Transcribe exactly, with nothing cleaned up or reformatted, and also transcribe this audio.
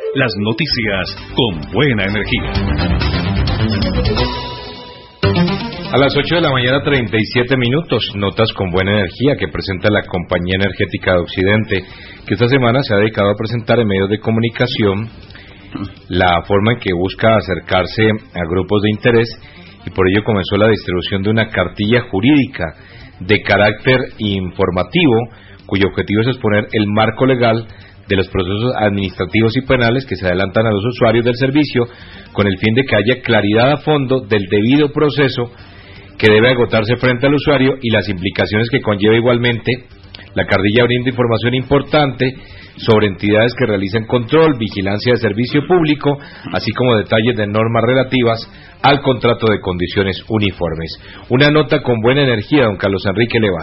las noticias con buena energía. A las ocho de la mañana, treinta y siete minutos, notas con buena energía que presenta la Compañía Energética de Occidente, que esta semana se ha dedicado a presentar en medios de comunicación la forma en que busca acercarse a grupos de interés, y por ello comenzó la distribución de una cartilla jurídica de carácter informativo, cuyo objetivo es exponer el marco legal de los procesos administrativos y penales que se adelantan a los usuarios del servicio, con el fin de que haya claridad a fondo del debido proceso que debe agotarse frente al usuario y las implicaciones que conlleva igualmente. La cartilla brinda información importante sobre entidades que realizan control, vigilancia de servicio público, así como detalles de normas relativas al contrato de condiciones uniformes. Una nota con buena energía, don Carlos Enrique Leva.